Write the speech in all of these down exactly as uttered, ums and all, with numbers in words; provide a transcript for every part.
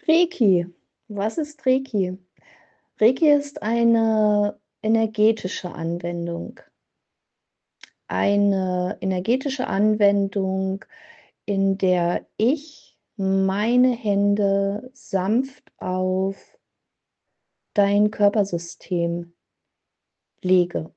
Reiki. Was ist Reiki? Reiki ist eine energetische Anwendung. Eine energetische Anwendung, in der ich meine Hände sanft auf dein Körpersystem lege.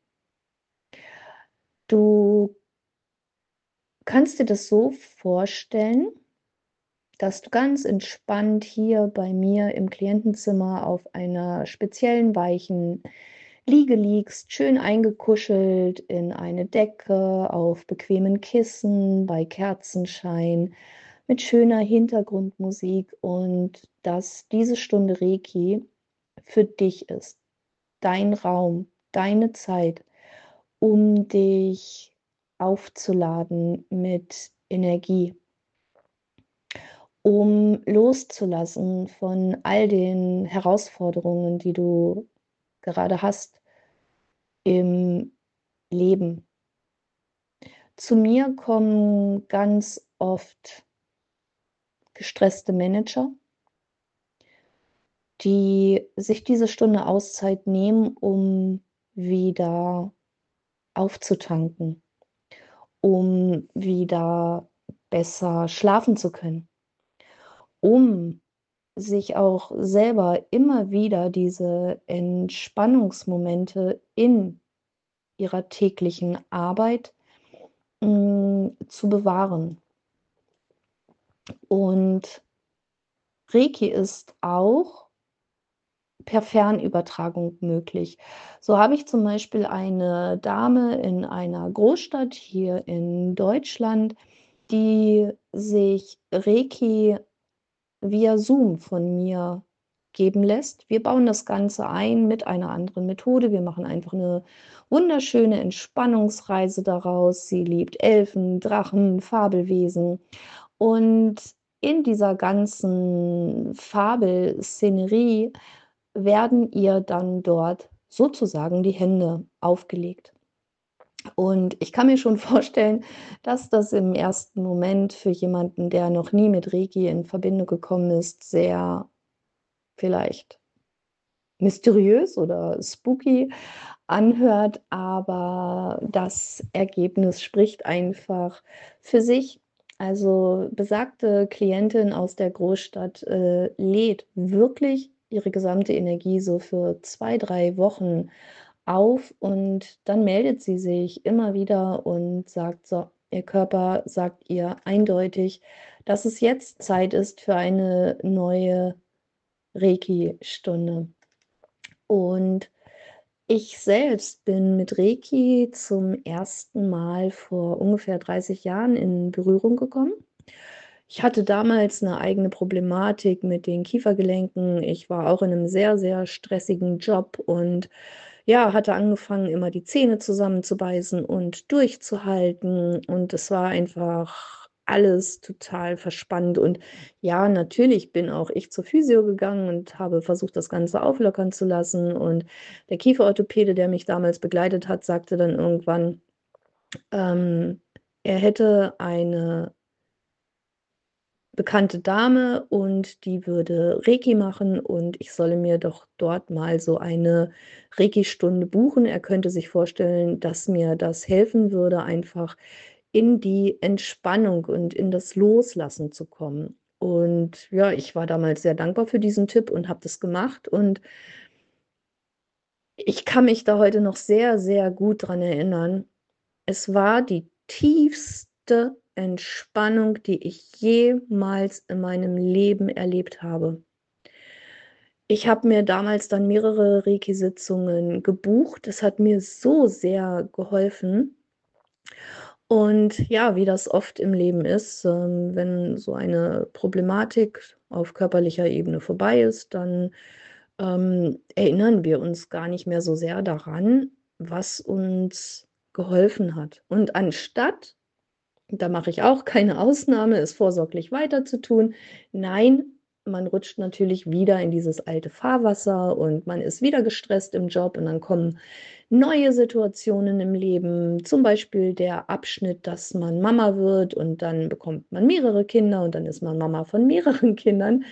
Du kannst dir das so vorstellen, dass du ganz entspannt hier bei mir im Klientenzimmer auf einer speziellen weichen Liege liegst, schön eingekuschelt in eine Decke, auf bequemen Kissen, bei Kerzenschein, mit schöner Hintergrundmusik und dass diese Stunde Reiki für dich ist, dein Raum, deine Zeit, um dich aufzuladen mit Energie, um loszulassen von all den Herausforderungen, die du gerade hast im Leben. Zu mir kommen ganz oft gestresste Manager, die sich diese Stunde Auszeit nehmen, um wieder aufzutanken, um wieder besser schlafen zu können, um sich auch selber immer wieder diese Entspannungsmomente in ihrer täglichen Arbeit, hm, zu bewahren. Und Reiki ist auch per Fernübertragung möglich. So habe ich zum Beispiel eine Dame in einer Großstadt hier in Deutschland, die sich Reiki via Zoom von mir geben lässt. Wir bauen das Ganze ein mit einer anderen Methode. Wir machen einfach eine wunderschöne Entspannungsreise daraus. Sie liebt Elfen, Drachen, Fabelwesen. Und in dieser ganzen Fabelszenerie werden ihr dann dort sozusagen die Hände aufgelegt. Und ich kann mir schon vorstellen, dass das im ersten Moment für jemanden, der noch nie mit Reiki in Verbindung gekommen ist, sehr vielleicht mysteriös oder spooky anhört, aber das Ergebnis spricht einfach für sich. Also besagte Klientin aus der Großstadt äh, lädt wirklich ihre gesamte Energie so für zwei, drei Wochen auf und dann meldet sie sich immer wieder und sagt so, ihr Körper sagt ihr eindeutig, dass es jetzt Zeit ist für eine neue Reiki-Stunde. Und ich selbst bin mit Reiki zum ersten Mal vor ungefähr dreißig Jahren in Berührung gekommen. Ich hatte damals eine eigene Problematik mit den Kiefergelenken. Ich war auch in einem sehr, sehr stressigen Job und, ja, hatte angefangen, immer die Zähne zusammenzubeißen und durchzuhalten. Und es war einfach alles total verspannt. Und ja, natürlich bin auch ich zur Physio gegangen und habe versucht, das Ganze auflockern zu lassen. Und der Kieferorthopäde, der mich damals begleitet hat, sagte dann irgendwann, ähm, er hätte eine bekannte Dame und die würde Reiki machen und ich solle mir doch dort mal so eine Reiki-Stunde buchen. Er könnte sich vorstellen, dass mir das helfen würde, einfach in die Entspannung und in das Loslassen zu kommen. Und ja, ich war damals sehr dankbar für diesen Tipp und habe das gemacht und ich kann mich da heute noch sehr, sehr gut dran erinnern. Es war die tiefste Entspannung, die ich jemals in meinem Leben erlebt habe. Ich habe mir damals dann mehrere Reiki-Sitzungen gebucht. Das hat mir so sehr geholfen. Und ja, wie das oft im Leben ist, ähm, wenn so eine Problematik auf körperlicher Ebene vorbei ist, dann ähm, erinnern wir uns gar nicht mehr so sehr daran, was uns geholfen hat. Und anstatt, da mache ich auch keine Ausnahme, es vorsorglich weiter zu tun, nein, man rutscht natürlich wieder in dieses alte Fahrwasser und man ist wieder gestresst im Job und dann kommen neue Situationen im Leben, zum Beispiel der Abschnitt, dass man Mama wird und dann bekommt man mehrere Kinder und dann ist man Mama von mehreren Kindern.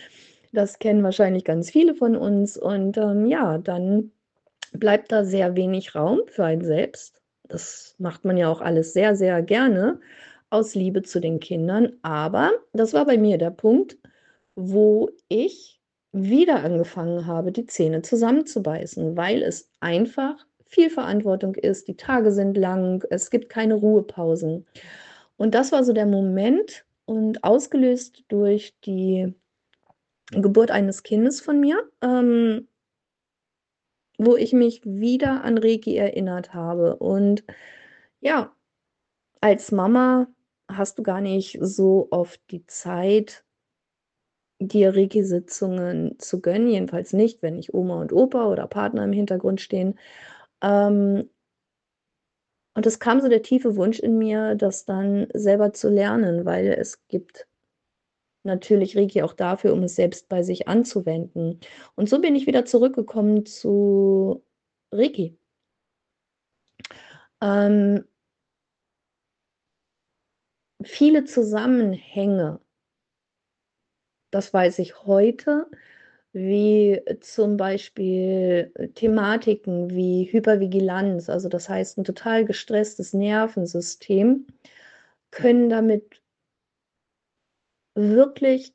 Das kennen wahrscheinlich ganz viele von uns und, ähm, ja, dann bleibt da sehr wenig Raum für einen selbst. Das macht man ja auch alles sehr, sehr gerne aus Liebe zu den Kindern, aber das war bei mir der Punkt, wo ich wieder angefangen habe, die Zähne zusammenzubeißen, weil es einfach viel Verantwortung ist. Die Tage sind lang, es gibt keine Ruhepausen. Und das war so der Moment und ausgelöst durch die Geburt eines Kindes von mir, ähm wo ich mich wieder an Reiki erinnert habe. Und ja, als Mama hast du gar nicht so oft die Zeit dir Reiki-Sitzungen zu gönnen, jedenfalls nicht, wenn nicht Oma und Opa oder Partner im Hintergrund stehen. Ähm und es kam so der tiefe Wunsch in mir, das dann selber zu lernen, weil es gibt natürlich Reiki auch dafür, um es selbst bei sich anzuwenden. Und so bin ich wieder zurückgekommen zu Reiki. Ähm Viele Zusammenhänge das weiß ich heute, wie zum Beispiel, äh, Thematiken wie Hypervigilanz, also das heißt 'n total gestresstes Nervensystem, können damit wirklich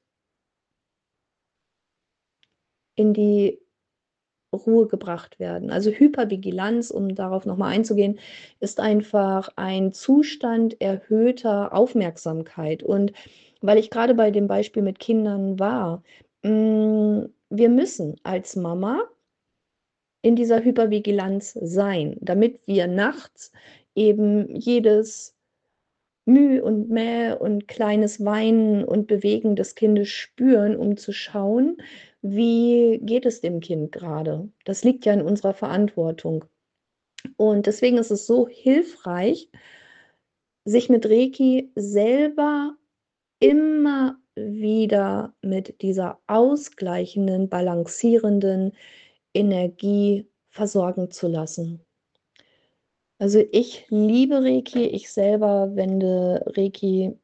in die Ruhe gebracht werden. Also, Hypervigilanz, um darauf noch mal einzugehen, ist einfach ein Zustand erhöhter Aufmerksamkeit. Und weil ich grade bei dem Beispiel mit Kindern war, hm, wir müssen als Mama in dieser Hypervigilanz sein, damit wir nachts eben jedes Müh und Mäh und kleines Weinen und Bewegen des Kindes spüren, um zu schauen, wie geht es dem Kind grade? Das liegt ja in unserer Verantwortung. Und deswegen ist es so hilfreich sich mit Reiki selber immer wieder mit dieser ausgleichenden, balancierenden Energie versorgen zu lassen. Also, ich liebe Reiki. Ich selber wende Reiki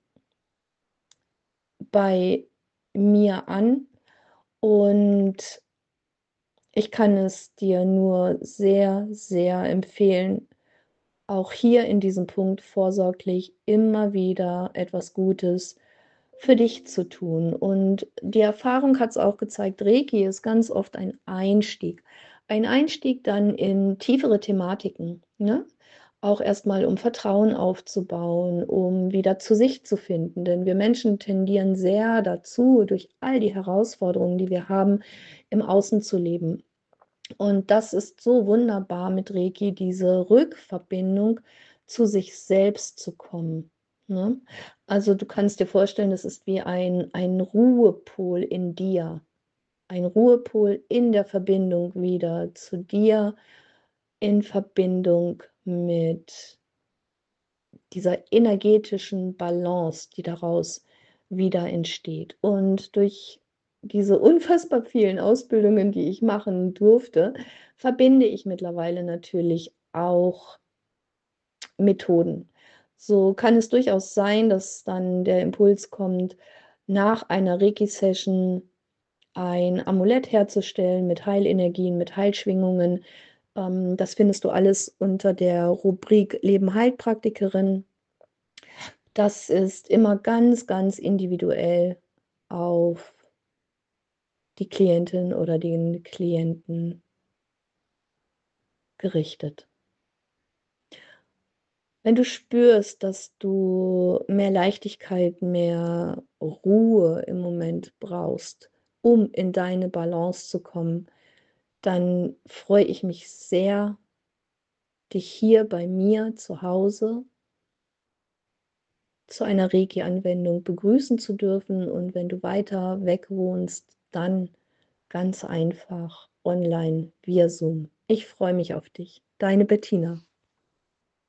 bei mir an und ich kann es dir nur sehr, sehr empfehlen, auch hier in diesem Punkt vorsorglich immer wieder etwas Gutes für dich zu tun. Und die Erfahrung hat's auch gezeigt, Reiki ist ganz oft ein Einstieg. Ein Einstieg dann in tiefere Thematiken, ne? Auch erst mal, um Vertrauen aufzubauen, um wieder zu sich zu finden, denn wir Menschen tendieren sehr dazu, durch all die Herausforderungen, die wir haben, im Außen zu leben. Und das ist so wunderbar mit Reiki, diese Rückverbindung zu sich selbst zu kommen, ne? Also, du kannst dir vorstellen, das ist wie ein ein Ruhepol in dir. Ein Ruhepol in der Verbindung wieder zu dir, in Verbindung mit dieser energetischen Balance, die daraus wieder entsteht. Und durch diese unfassbar vielen Ausbildungen, die ich machen durfte, verbinde ich mittlerweile natürlich auch Methoden. So kann es durchaus sein, dass dann der Impuls kommt, nach einer Reiki-Session ein Amulett herzustellen mit Heilenergien, mit Heilschwingungen. Ähm, das findest du alles unter der Rubrik Leben-Heilpraktikerin. Das ist immer ganz, ganz individuell auf die Klientin oder den Klienten gerichtet. Wenn du spürst, dass du mehr Leichtigkeit, mehr Ruhe im Moment brauchst, um in deine Balance zu kommen, dann freue ich mich sehr dich hier bei mir zu Hause zu einer Reiki-Anwendung begrüßen zu dürfen und wenn du weiter weg wohnst, dann ganz einfach online via Zoom. Ich freue mich auf dich. Deine Bettina.